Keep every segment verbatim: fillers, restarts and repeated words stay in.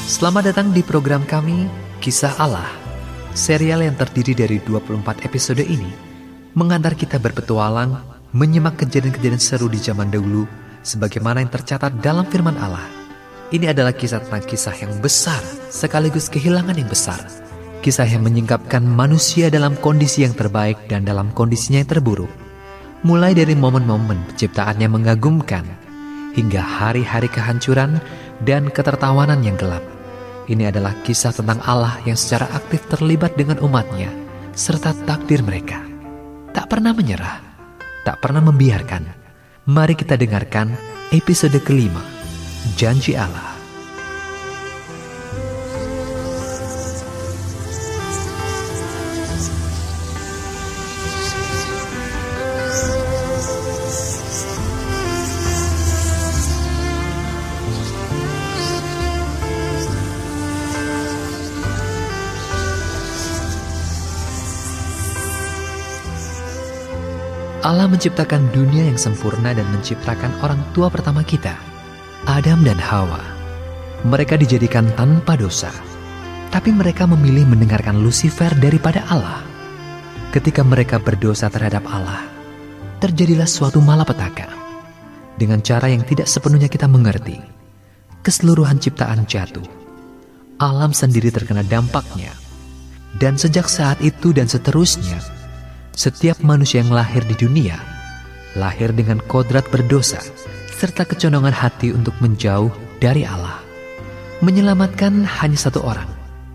Selamat datang di program kami, Kisah Allah. Serial yang terdiri dari dua puluh empat episode ini mengantar kita berpetualang, menyimak kejadian-kejadian seru di zaman dahulu sebagaimana yang tercatat dalam firman Allah. Ini adalah kisah tentang kisah yang besar sekaligus kehilangan yang besar. Kisah yang menyingkapkan manusia dalam kondisi yang terbaik dan dalam kondisinya yang terburuk. Mulai dari momen-momen penciptaannya mengagumkan hingga hari-hari kehancuran dan ketertawanan yang gelap. Ini adalah kisah tentang Allah yang secara aktif terlibat dengan umatnya serta takdir mereka. Tak pernah menyerah, tak pernah membiarkan. Mari kita dengarkan episode kelima, Janji Allah. Allah menciptakan dunia yang sempurna dan menciptakan orang tua pertama kita, Adam dan Hawa. Mereka dijadikan tanpa dosa, tapi mereka memilih mendengarkan Lucifer daripada Allah. Ketika mereka berdosa terhadap Allah, terjadilah suatu malapetaka. Dengan cara yang tidak sepenuhnya kita mengerti, keseluruhan ciptaan jatuh. Alam sendiri terkena dampaknya. Dan sejak saat itu dan seterusnya, setiap manusia yang lahir di dunia, lahir dengan kodrat berdosa, serta kecondongan hati untuk menjauh dari Allah. Menyelamatkan hanya satu orang,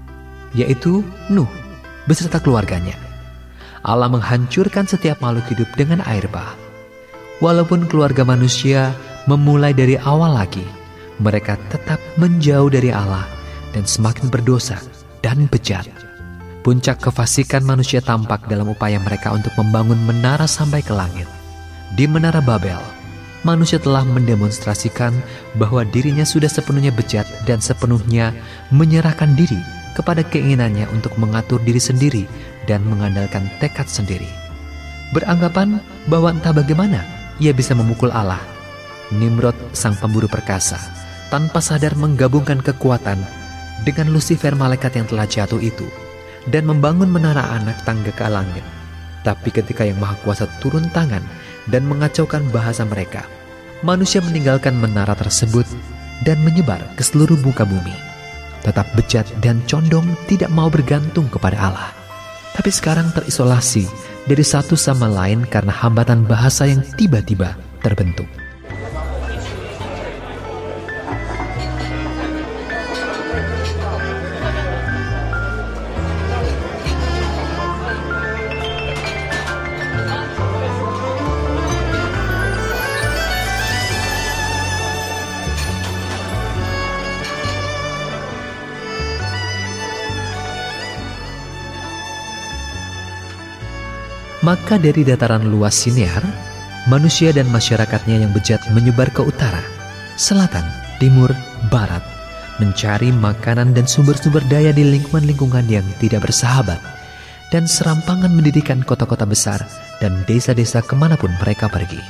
yaitu Nuh, beserta keluarganya. Allah menghancurkan setiap makhluk hidup dengan air bah. Walaupun keluarga manusia memulai dari awal lagi, mereka tetap menjauh dari Allah dan semakin berdosa dan bejat. Puncak kefasikan manusia tampak dalam upaya mereka untuk membangun menara sampai ke langit. Di Menara Babel, manusia telah mendemonstrasikan bahwa dirinya sudah sepenuhnya bejat dan sepenuhnya menyerahkan diri kepada keinginannya untuk mengatur diri sendiri dan mengandalkan tekad sendiri. Beranggapan bahwa entah bagaimana ia bisa memukul Allah, Nimrod sang pemburu perkasa tanpa sadar menggabungkan kekuatan dengan Lucifer malaikat yang telah jatuh itu dan membangun menara anak tangga ke langit. Tapi ketika Yang Maha Kuasa turun tangan dan mengacaukan bahasa mereka, manusia meninggalkan menara tersebut dan menyebar ke seluruh muka bumi. Tetap bejat dan condong tidak mau bergantung kepada Allah, tapi sekarang terisolasi dari satu sama lain karena hambatan bahasa yang tiba-tiba terbentuk. Maka dari dataran luas Sinear, manusia dan masyarakatnya yang bejat menyebar ke utara, selatan, timur, barat, mencari makanan dan sumber-sumber daya di lingkungan-lingkungan yang tidak bersahabat, dan serampangan mendirikan kota-kota besar dan desa-desa kemanapun mereka pergi.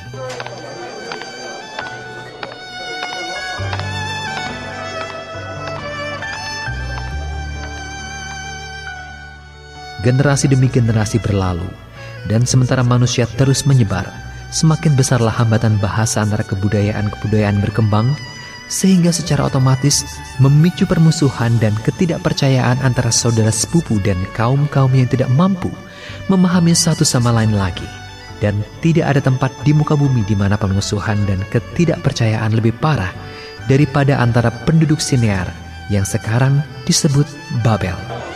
Generasi demi generasi berlalu, dan sementara manusia terus menyebar, semakin besarlah hambatan bahasa antara kebudayaan-kebudayaan berkembang, sehingga secara otomatis memicu permusuhan dan ketidakpercayaan antara saudara sepupu dan kaum-kaum yang tidak mampu memahami satu sama lain lagi. Dan tidak ada tempat di muka bumi di mana permusuhan dan ketidakpercayaan lebih parah daripada antara penduduk Sinear yang sekarang disebut Babel.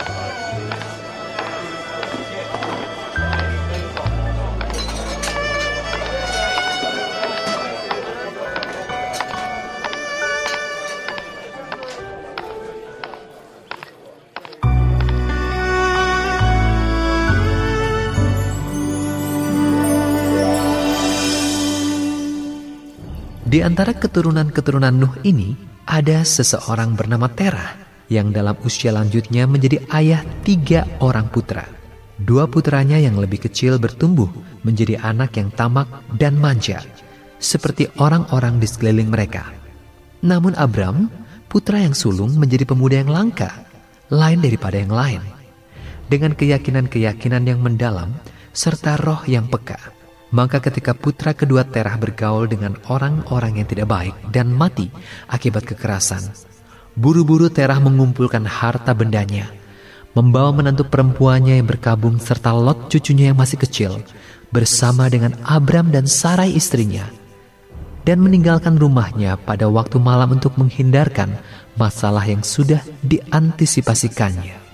Di antara keturunan-keturunan Nuh ini, ada seseorang bernama Terah yang dalam usia lanjutnya menjadi ayah tiga orang putra. Dua putranya yang lebih kecil bertumbuh menjadi anak yang tamak dan manja, seperti orang-orang di sekeliling mereka. Namun Abram, putra yang sulung menjadi pemuda yang langka, lain daripada yang lain, dengan keyakinan-keyakinan yang mendalam serta roh yang peka. Maka ketika putra kedua Terah bergaul dengan orang-orang yang tidak baik dan mati akibat kekerasan, buru-buru Terah mengumpulkan harta bendanya, membawa menantu perempuannya yang berkabung serta Lot cucunya yang masih kecil, bersama dengan Abram dan Sarai istrinya, dan meninggalkan rumahnya pada waktu malam untuk menghindarkan masalah yang sudah diantisipasikannya.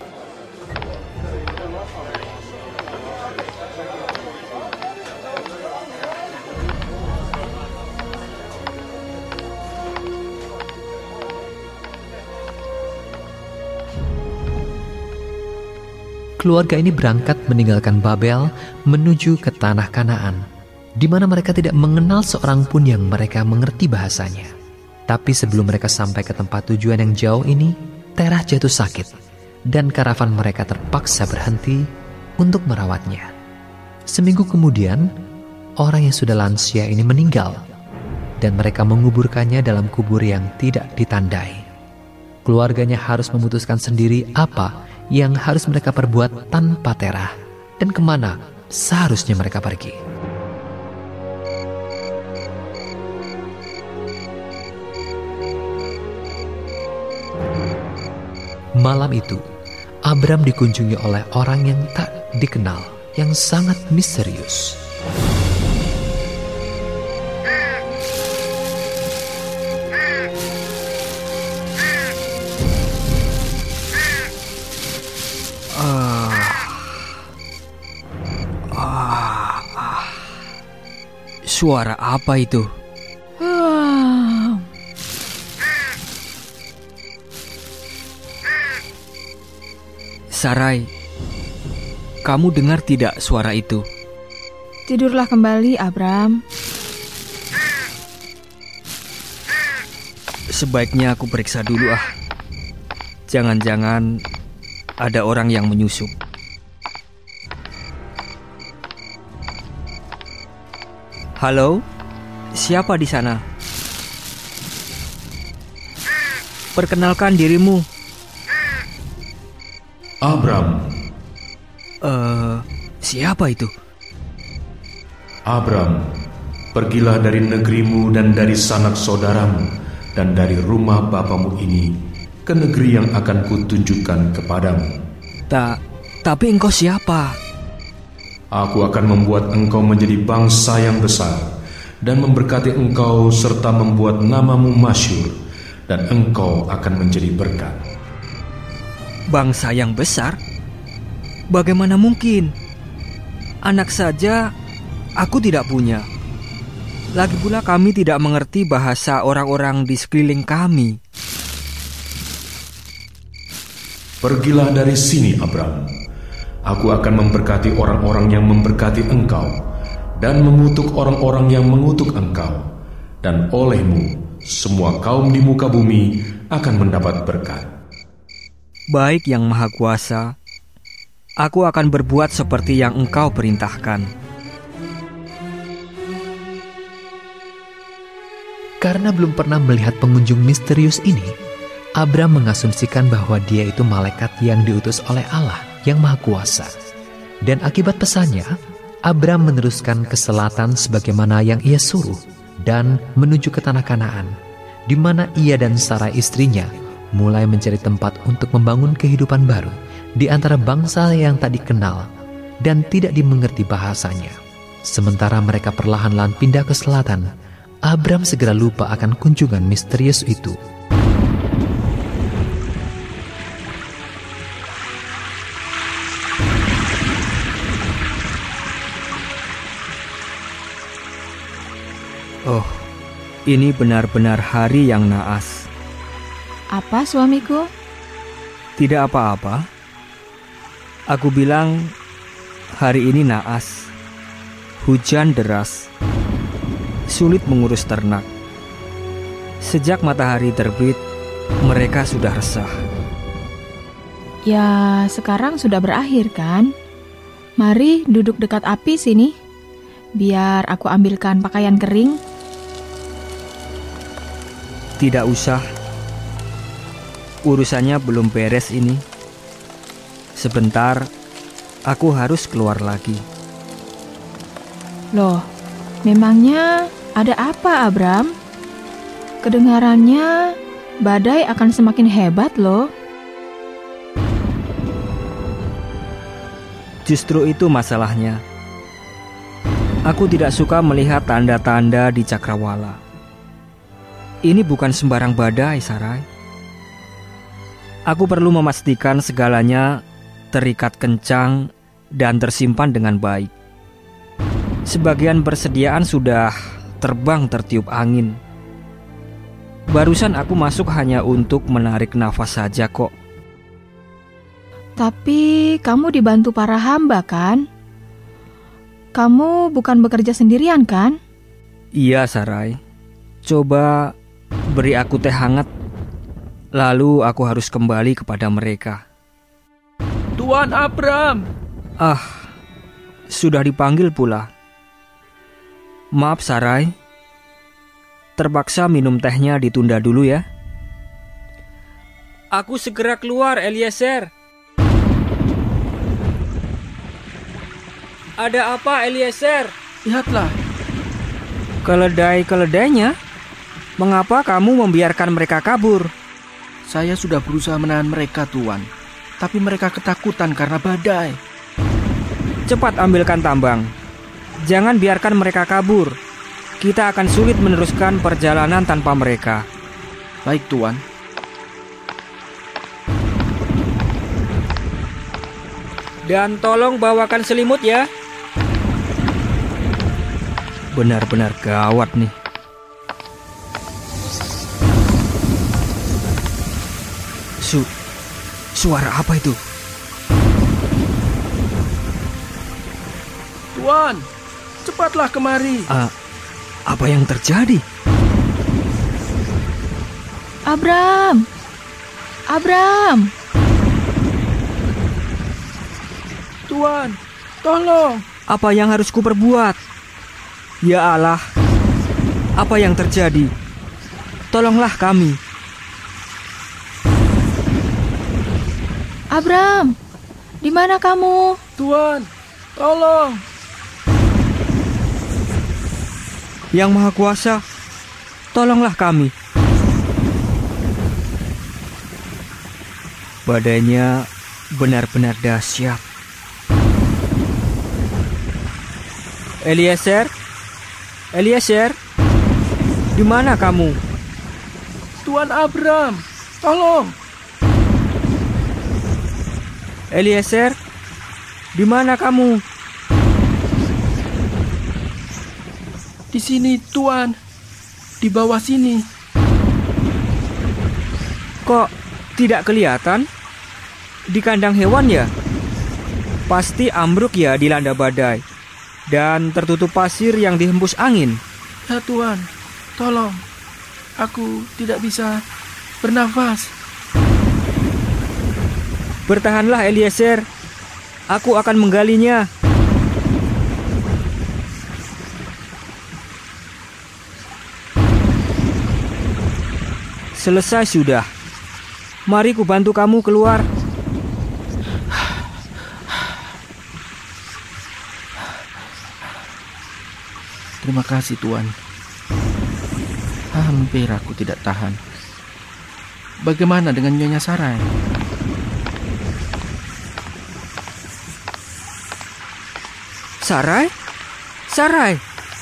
Keluarga ini berangkat meninggalkan Babel menuju ke tanah Kanaan, di mana mereka tidak mengenal seorang pun yang mereka mengerti bahasanya. Tapi sebelum mereka sampai ke tempat tujuan yang jauh ini, Terah jatuh sakit, dan karavan mereka terpaksa berhenti untuk merawatnya. Seminggu kemudian, orang yang sudah lansia ini meninggal, dan mereka menguburkannya dalam kubur yang tidak ditandai. Keluarganya harus memutuskan sendiri apa yang harus mereka perbuat tanpa Terah, dan kemana seharusnya mereka pergi. Malam itu, Abram dikunjungi oleh orang yang tak dikenal, yang sangat misterius. Suara apa itu? Ah. Sarai, kamu dengar tidak suara itu? Tidurlah kembali, Abram. Sebaiknya aku periksa dulu ah. Jangan-jangan ada orang yang menyusup. Halo, siapa di sana? Perkenalkan dirimu. Abram. Eh, uh, siapa itu? Abram, pergilah dari negerimu dan dari sanak saudaramu dan dari rumah bapamu ini ke negeri yang akan kutunjukkan kepadamu. Tak, tapi engkau siapa? Aku akan membuat engkau menjadi bangsa yang besar dan memberkati engkau serta membuat namamu masyhur, dan engkau akan menjadi berkat. Bangsa yang besar? Bagaimana mungkin? Anak saja aku tidak punya. Lagi pula kami tidak mengerti bahasa orang-orang di sekeliling kami. Pergilah dari sini, Abram. Aku akan memberkati orang-orang yang memberkati engkau, dan mengutuk orang-orang yang mengutuk engkau, dan olehmu semua kaum di muka bumi akan mendapat berkat. Baik Yang Maha Kuasa, aku akan berbuat seperti yang engkau perintahkan. Karena belum pernah melihat pengunjung misterius ini, Abram mengasumsikan bahwa dia itu malaikat yang diutus oleh Allah yang Maha Kuasa. Dan akibat pesannya, Abram meneruskan ke selatan sebagaimana yang ia suruh, dan menuju ke tanah Kanaan, di mana ia dan Sarai istrinya mulai mencari tempat untuk membangun kehidupan baru di antara bangsa yang tak dikenal dan tidak dimengerti bahasanya. Sementara mereka perlahan-lahan pindah ke selatan, Abram segera lupa akan kunjungan misterius itu. Oh, ini benar-benar hari yang naas. Apa, suamiku? Tidak apa-apa. Aku bilang hari ini naas. Hujan deras. Sulit mengurus ternak. Sejak matahari terbit, mereka sudah resah. Ya, sekarang sudah berakhir kan? Mari duduk dekat api sini. Biar aku ambilkan pakaian kering. Tidak usah. urusannya belum beres ini. Sebentar, aku harus keluar lagi. Loh, memangnya ada apa, Abram? Kedengarannya badai akan semakin hebat loh. Justru itu masalahnya. Aku tidak suka melihat tanda-tanda di Cakrawala. Ini bukan sembarang badai, Sarai. Aku perlu memastikan segalanya terikat kencang dan tersimpan dengan baik. Sebagian persediaan sudah terbang tertiup angin. Barusan aku masuk hanya untuk menarik nafas saja kok. Tapi kamu dibantu para hamba kan? Kamu bukan bekerja sendirian kan? Iya, Sarai. Coba beri aku teh hangat. Lalu aku harus kembali kepada mereka. Tuan Abram. Ah, sudah dipanggil pula. Maaf, Sarai. Terpaksa minum tehnya ditunda dulu ya. Aku segera keluar, Eliezer. Ada apa, Eliezer? Lihatlah. Keledai-keledainya? Mengapa kamu membiarkan mereka kabur? Saya sudah berusaha menahan mereka, Tuan. Tapi mereka ketakutan karena badai. Cepat ambilkan tambang. Jangan biarkan mereka kabur. Kita akan sulit meneruskan perjalanan tanpa mereka. Baik, Tuan. Dan tolong bawakan selimut ya. Benar-benar gawat nih. Su, suara apa itu? Tuan, cepatlah kemari. Ah. Apa yang terjadi? Abram! Abram! Tuan, tolong. Apa yang harus kuperbuat? Ya Allah, apa yang terjadi? Tolonglah kami. Abram, di mana kamu? Tuan, tolong. Yang Maha Kuasa, tolonglah kami. Badainya benar-benar dahsyat. Eliezer, Eliezer, di mana kamu? Tuan Abram, tolong. Eliezer, di mana kamu? Di sini, Tuan. Di bawah sini. Kok tidak kelihatan? Di kandang hewan ya? Pasti ambruk ya dilanda badai. Dan tertutup pasir yang dihembus angin. Ya, Tuan. Tolong. Aku tidak bisa bernafas. Bertahanlah, Eliezer. Aku akan menggalinya. Selesai sudah. Mari ku bantu kamu keluar. Terima kasih, Tuan. Hampir aku tidak tahan. Bagaimana dengan Nyonya Sarai? Sarai? Sarai?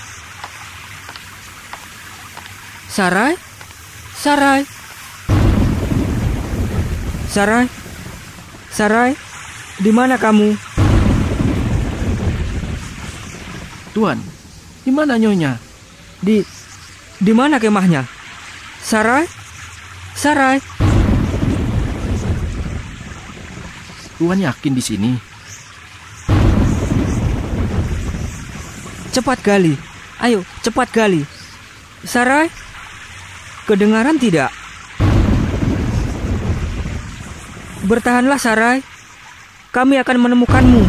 Sarai? Sarai? Sarai? Sarai? Di mana kamu? Tuan, di mana Nyonya? Di di mana kemahnya? Sarai? Sarai? Tuan yakin di sini? Cepat gali. Ayo, cepat gali. Sarai? Kedengaran tidak? Bertahanlah, Sarai. Kami akan menemukanmu.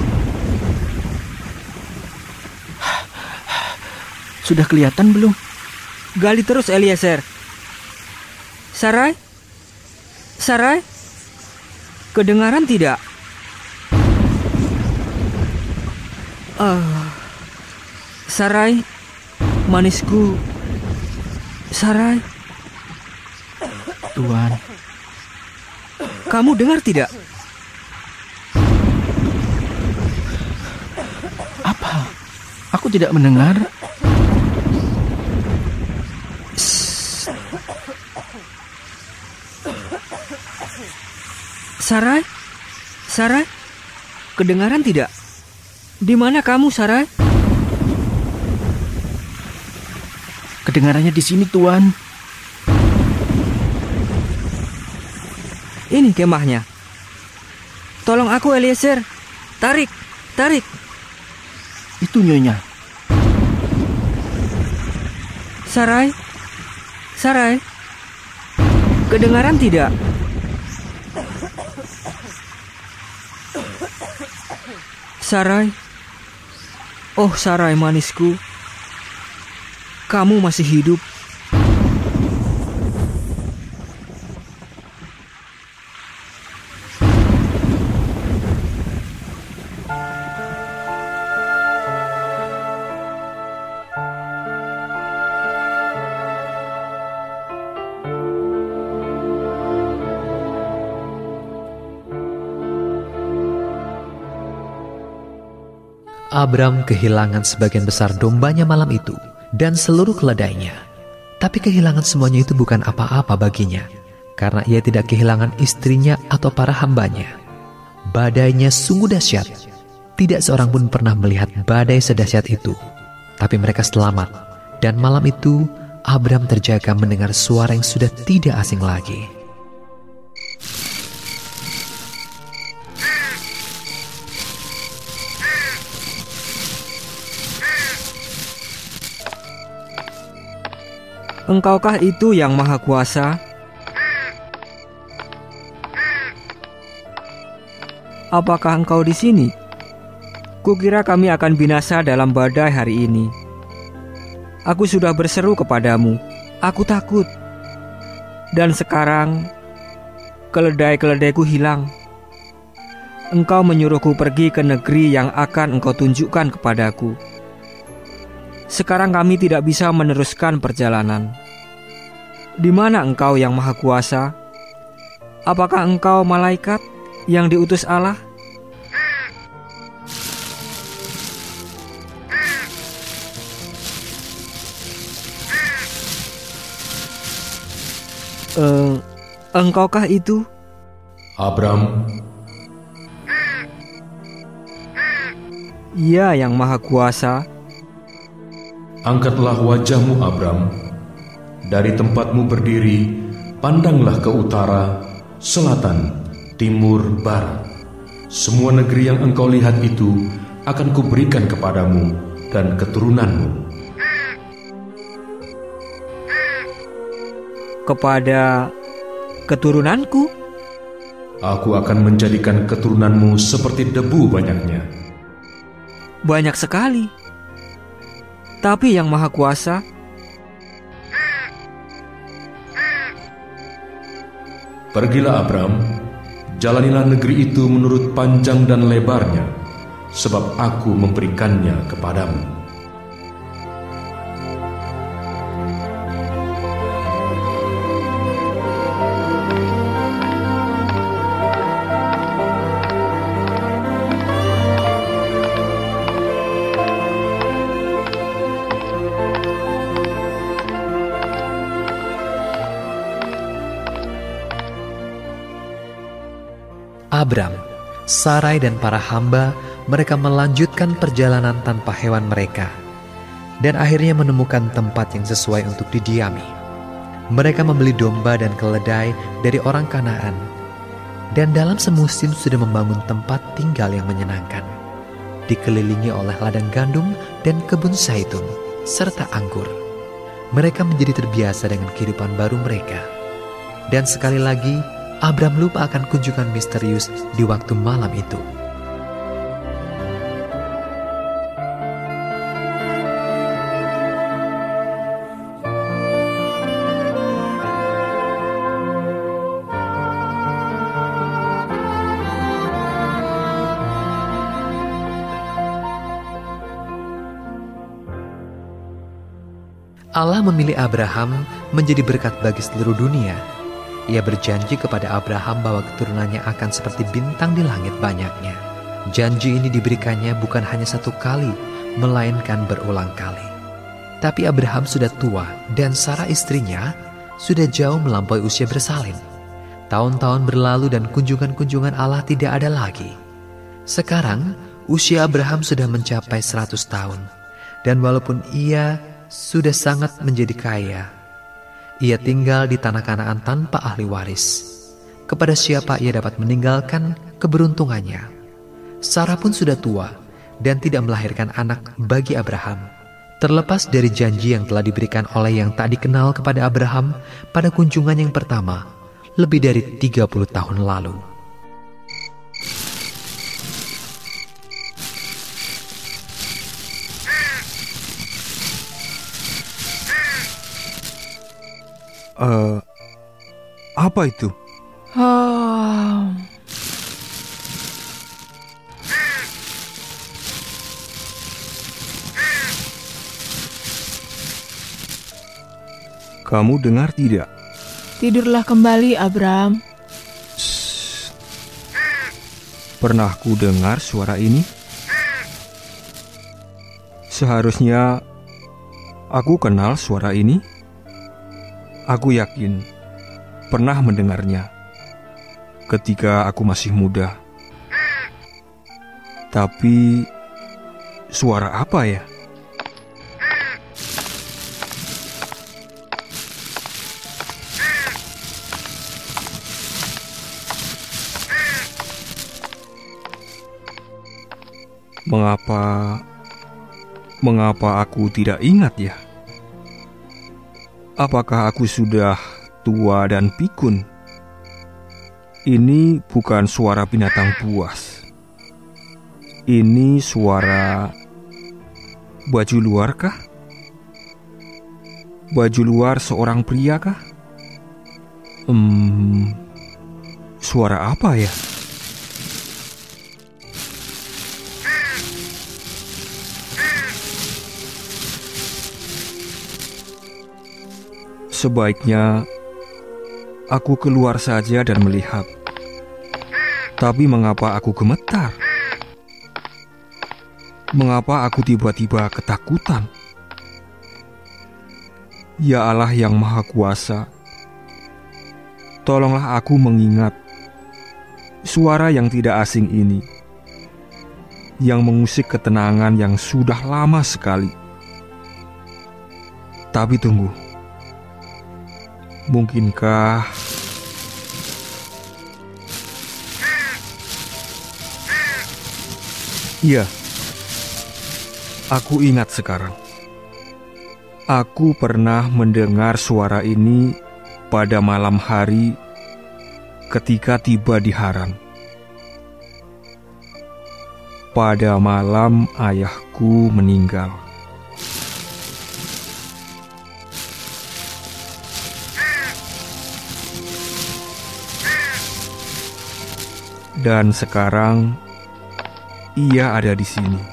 Sudah kelihatan belum? Gali terus, Eliezer. Sarai? Sarai, kedengaran tidak? Ah, Sarai, manisku. Sarai. Tuan, Kamu dengar tidak? apa? Aku tidak mendengar. Sarai? Sarai? Kedengaran tidak? Di mana kamu, Sarai? Kedengarannya di sini, Tuan. Ini kemahnya. Tolong aku, Eliezer. Tarik, tarik. Itu Nyonya. Sarai? Sarai? Kedengaran tidak? Sarai? Oh, Sarai manisku. Kamu masih hidup. Abram kehilangan sebagian besar dombanya malam itu dan seluruh keledainya. Tapi kehilangan semuanya itu bukan apa-apa baginya, karena ia tidak kehilangan istrinya atau para hambanya. Badainya sungguh dahsyat. Tidak seorang pun pernah melihat badai sedahsyat itu. Tapi mereka selamat, dan malam itu Abram terjaga mendengar suara yang sudah tidak asing lagi. Engkaukah itu yang Maha Kuasa? Apakah engkau di sini? Kukira kami akan binasa dalam badai hari ini. Aku sudah berseru kepadamu. Aku takut. Dan sekarang keledai-keledaiku hilang. Engkau menyuruhku pergi ke negeri yang akan engkau tunjukkan kepadaku. Sekarang kami tidak bisa meneruskan perjalanan. Di mana engkau yang Maha Kuasa? Apakah engkau malaikat yang diutus Allah? Eh, engkaukah itu? Abram, Ia yang Maha Kuasa. angkatlah wajahmu, Abram. Dari tempatmu berdiri, pandanglah ke utara, selatan, timur, barat. Semua negeri yang engkau lihat itu akan kuberikan kepadamu dan keturunanmu. Kepada keturunanku? Aku akan menjadikan keturunanmu seperti debu banyaknya. Banyak sekali. Tapi yang Maha Kuasa? Pergilah Abram, jalanilah negeri itu menurut panjang dan lebarnya, sebab aku memberikannya kepadamu. Abram, Sarai dan para hamba, mereka melanjutkan perjalanan tanpa hewan mereka, dan akhirnya menemukan tempat yang sesuai untuk didiami. Mereka membeli domba dan keledai dari orang Kanaan, dan dalam semusim sudah membangun tempat tinggal yang menyenangkan, dikelilingi oleh ladang gandum dan kebun zaitun, serta anggur. Mereka menjadi terbiasa dengan kehidupan baru mereka. Dan sekali lagi, Abram lupa akan kunjungan misterius di waktu malam itu. Allah memilih Abraham menjadi berkat bagi seluruh dunia. Ia berjanji kepada Abraham bahwa keturunannya akan seperti bintang di langit banyaknya. Janji ini diberikannya bukan hanya satu kali, melainkan berulang kali. Tapi Abraham sudah tua dan Sarah istrinya sudah jauh melampaui usia bersalin. Tahun-tahun berlalu dan kunjungan-kunjungan Allah tidak ada lagi. Sekarang usia Abraham sudah mencapai seratus tahun. Dan walaupun ia sudah sangat menjadi kaya, ia tinggal di tanah Kanaan tanpa ahli waris. Kepada siapa ia dapat meninggalkan keberuntungannya? Sarah pun sudah tua dan tidak melahirkan anak bagi Abraham. Terlepas dari janji yang telah diberikan oleh yang tak dikenal kepada Abraham pada kunjungan yang pertama, lebih dari tiga puluh tahun lalu. Uh, apa itu? Oh. Kamu dengar tidak? Tidurlah kembali, Abram. Shh. Pernah ku dengar suara ini? Seharusnya aku kenal suara ini. Aku yakin pernah mendengarnya ketika aku masih muda. Tapi suara apa ya? Mengapa Mengapa aku tidak ingat ya? Apakah aku sudah tua dan pikun? Ini bukan suara binatang buas. Ini suara baju luar kah? Baju luar seorang pria kah? Hmm, suara apa ya? Sebaiknya aku keluar saja dan melihat. Tapi mengapa aku gemetar? Mengapa aku tiba-tiba ketakutan? Ya Allah yang Maha Kuasa, tolonglah aku mengingat suara yang tidak asing ini, yang mengusik ketenangan yang sudah lama sekali. Tapi tunggu, mungkinkah iya, aku ingat sekarang. Aku pernah mendengar suara ini pada malam hari ketika tiba di Haran. Pada malam ayahku meninggal. Dan sekarang ia ada di sini.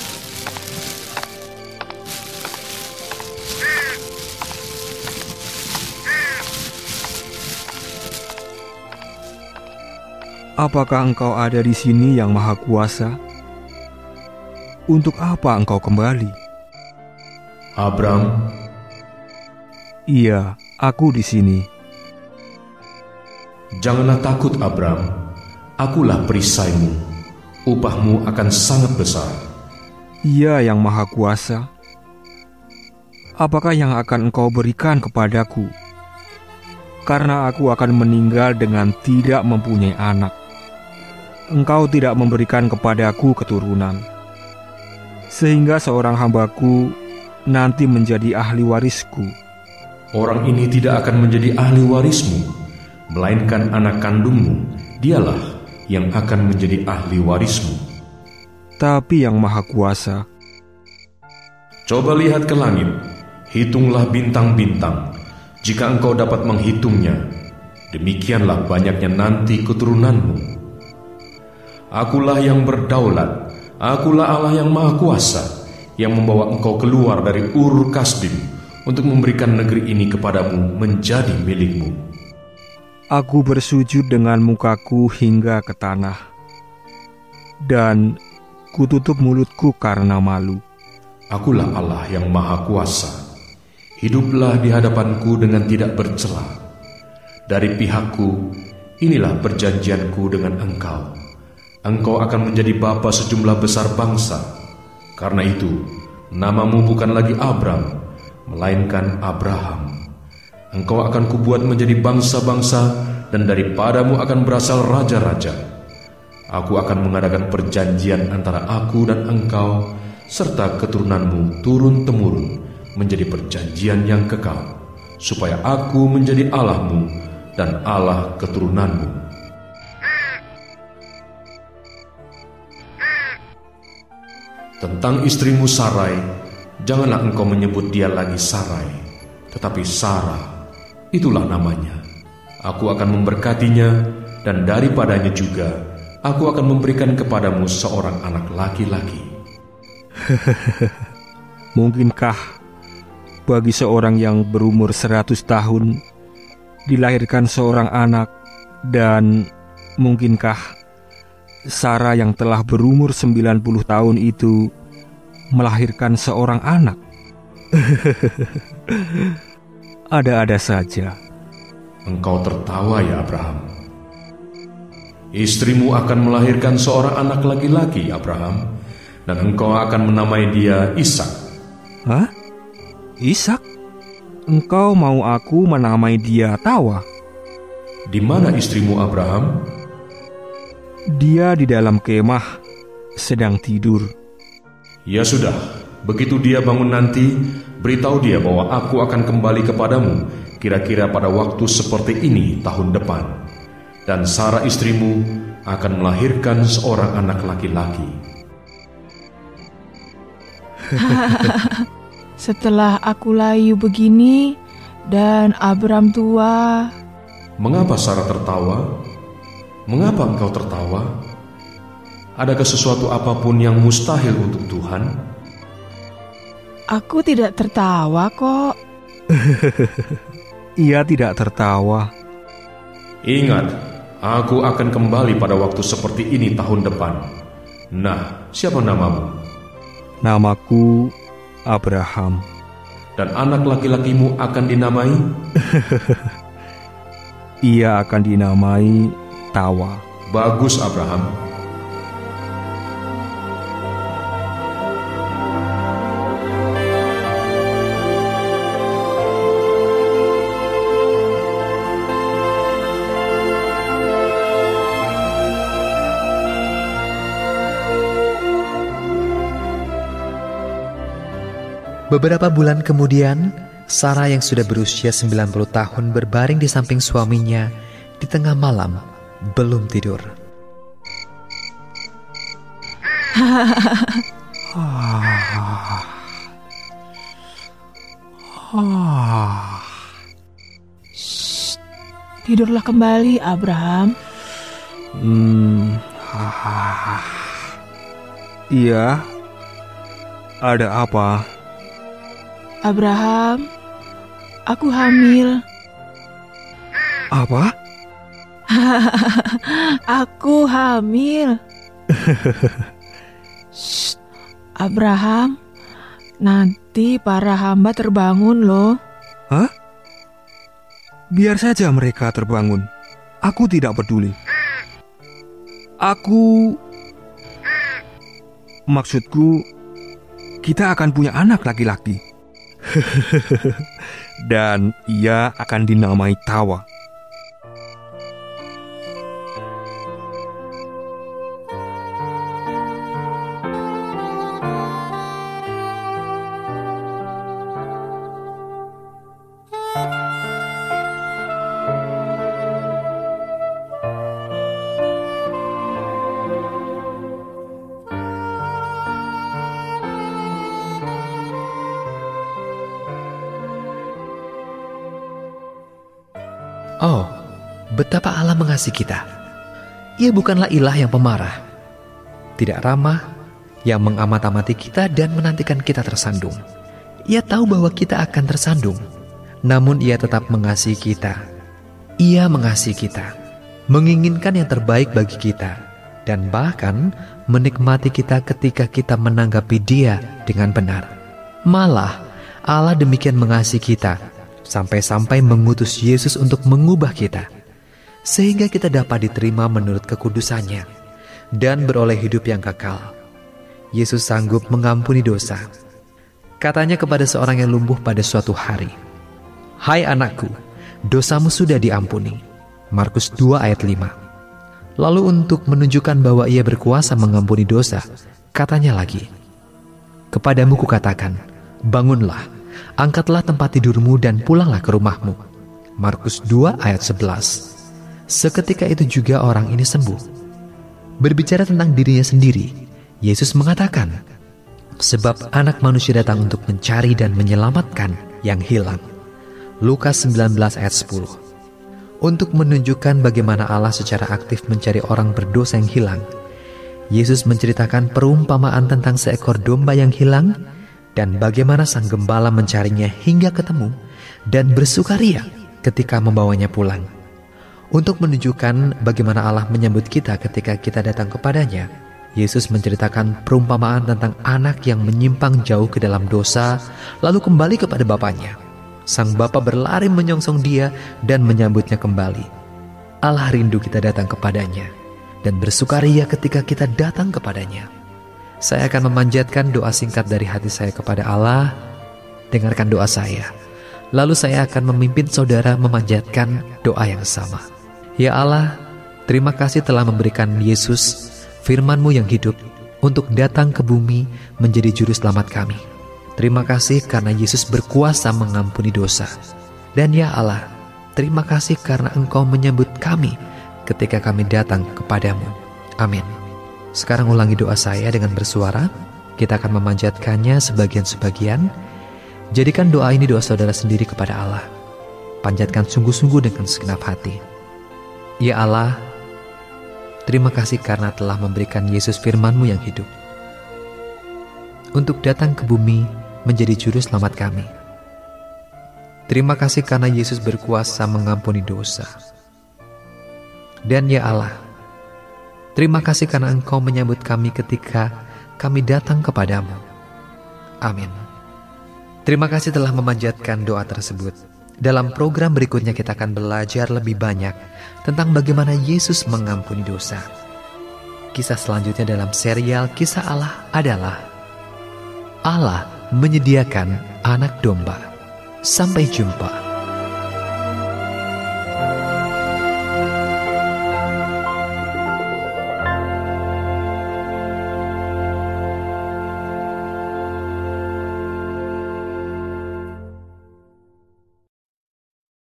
Apakah engkau ada di sini yang Maha Kuasa? Untuk apa engkau kembali? Abram. Iya, aku di sini. Janganlah takut, Abram. Akulah perisaimu. Upahmu akan sangat besar. Ia yang Maha Kuasa. Apakah yang akan engkau berikan kepadaku? Karena aku akan meninggal dengan tidak mempunyai anak. Engkau tidak memberikan kepadaku keturunan, sehingga seorang hambaku nanti menjadi ahli warisku. Orang ini tidak akan menjadi ahli warismu, melainkan anak kandungmu. Dialah yang akan menjadi ahli warismu. Tapi yang Maha Kuasa, coba lihat ke langit, hitunglah bintang-bintang. Jika engkau dapat menghitungnya, demikianlah banyaknya nanti keturunanmu. Akulah yang berdaulat, akulah Allah yang Maha Kuasa, yang membawa engkau keluar dari Ur Kasdim, untuk memberikan negeri ini kepadamu menjadi milikmu. Aku bersujud dengan mukaku hingga ke tanah, dan kututup mulutku karena malu. Akulah Allah yang Maha Kuasa. Hiduplah di hadapanku dengan tidak bercela. Dari pihakku, inilah perjanjianku dengan engkau. Engkau akan menjadi bapa sejumlah besar bangsa. Karena itu, namamu bukan lagi Abram, melainkan Abraham. Engkau akan kubuat menjadi bangsa-bangsa, dan daripadamu akan berasal raja-raja. Aku akan mengadakan perjanjian antara aku dan engkau, serta keturunanmu turun-temurun, menjadi perjanjian yang kekal, supaya aku menjadi Allahmu dan Allah keturunanmu. Tentang istrimu Sarai, janganlah engkau menyebut dia lagi Sarai, tetapi Sarah. Itulah namanya. Aku akan memberkatinya, dan daripadanya juga aku akan memberikan kepadamu seorang anak laki-laki. Mungkinkah bagi seorang yang berumur seratus tahun dilahirkan seorang anak, dan mungkinkah Sarah yang telah berumur sembilan puluh tahun itu melahirkan seorang anak? Ada-ada saja. Engkau tertawa ya Abraham. Istrimu akan melahirkan seorang anak laki-laki, Abraham, dan engkau akan menamai dia Ishak. Hah? Ishak? Engkau mau aku menamai dia Tawa? Di mana istrimu Abraham? Dia di dalam kemah, sedang tidur. Ya sudah, begitu dia bangun nanti, beritahu dia bahwa aku akan kembali kepadamu kira-kira pada waktu seperti ini tahun depan. Dan Sarah istrimu akan melahirkan seorang anak laki-laki. Setelah aku layu begini dan Abram tua. Mengapa Sarah tertawa? Mengapa engkau tertawa? Adakah sesuatu apapun yang mustahil untuk Tuhan? Aku tidak tertawa kok. Ia tidak tertawa. Ingat, aku akan kembali pada waktu seperti ini tahun depan. Nah, siapa namamu? Namaku Abraham. Dan anak laki-lakimu akan dinamai? Ia akan dinamai Tawa. Bagus, Abraham. Beberapa bulan kemudian, Sarah yang sudah berusia sembilan puluh tahun berbaring di samping suaminya di tengah malam, belum tidur. Shh, tidurlah kembali, Abraham. Hmm, iya, ada apa? Abraham, aku hamil. Apa? Aku hamil. Shh, Abraham, nanti para hamba terbangun loh. Hah? Biar saja mereka terbangun. Aku tidak peduli. Aku... Maksudku, kita akan punya anak laki-laki. Dan ia akan dinamai Tawa. Oh, betapa Allah mengasihi kita. Ia bukanlah ilah yang pemarah, tidak ramah, yang mengamat-amati kita dan menantikan kita tersandung. Ia tahu bahwa kita akan tersandung, namun Ia tetap mengasihi kita. Ia mengasihi kita, menginginkan yang terbaik bagi kita, dan bahkan menikmati kita ketika kita menanggapi Dia dengan benar. Malah, Allah demikian mengasihi kita, sampai-sampai mengutus Yesus untuk mengubah kita, sehingga kita dapat diterima menurut kekudusannya dan beroleh hidup yang kekal. Yesus sanggup mengampuni dosa. Katanya kepada seorang yang lumpuh pada suatu hari, "Hai anakku, dosamu sudah diampuni." Markus dua ayat lima. Lalu untuk menunjukkan bahwa Ia berkuasa mengampuni dosa, katanya lagi, "Kepadamu kukatakan, bangunlah, angkatlah tempat tidurmu dan pulanglah ke rumahmu." Markus dua ayat sebelas. Seketika itu juga orang ini sembuh. Berbicara tentang dirinya sendiri, Yesus mengatakan, "Sebab Anak Manusia datang untuk mencari dan menyelamatkan yang hilang." Lukas sembilan belas ayat sepuluh. Untuk menunjukkan bagaimana Allah secara aktif mencari orang berdosa yang hilang, Yesus menceritakan perumpamaan tentang seekor domba yang hilang dan bagaimana sang gembala mencarinya hingga ketemu dan bersukaria ketika membawanya pulang. Untuk menunjukkan bagaimana Allah menyambut kita ketika kita datang kepadanya, Yesus menceritakan perumpamaan tentang anak yang menyimpang jauh ke dalam dosa lalu kembali kepada bapaknya. Sang bapa berlari menyongsong dia dan menyambutnya kembali. Allah rindu kita datang kepadanya dan bersukaria ketika kita datang kepadanya. Saya akan memanjatkan doa singkat dari hati saya kepada Allah. Dengarkan doa saya. Lalu saya akan memimpin saudara memanjatkan doa yang sama. Ya Allah, terima kasih telah memberikan Yesus, firman-Mu yang hidup, untuk datang ke bumi menjadi juru selamat kami. Terima kasih karena Yesus berkuasa mengampuni dosa. Dan ya Allah, terima kasih karena Engkau menyambut kami ketika kami datang kepadamu. Amin. Sekarang ulangi doa saya dengan bersuara. Kita akan memanjatkannya sebagian-sebagian. Jadikan doa ini doa saudara sendiri kepada Allah. Panjatkan sungguh-sungguh dengan segenap hati. Ya Allah, terima kasih karena telah memberikan Yesus firman-Mu yang hidup untuk datang ke bumi menjadi juru selamat kami. Terima kasih karena Yesus berkuasa mengampuni dosa. Dan ya Allah, terima kasih karena Engkau menyambut kami ketika kami datang kepadamu. Amin. Terima kasih telah memanjatkan doa tersebut. Dalam program berikutnya kita akan belajar lebih banyak tentang bagaimana Yesus mengampuni dosa. Kisah selanjutnya dalam serial Kisah Allah adalah Allah menyediakan anak domba. Sampai jumpa.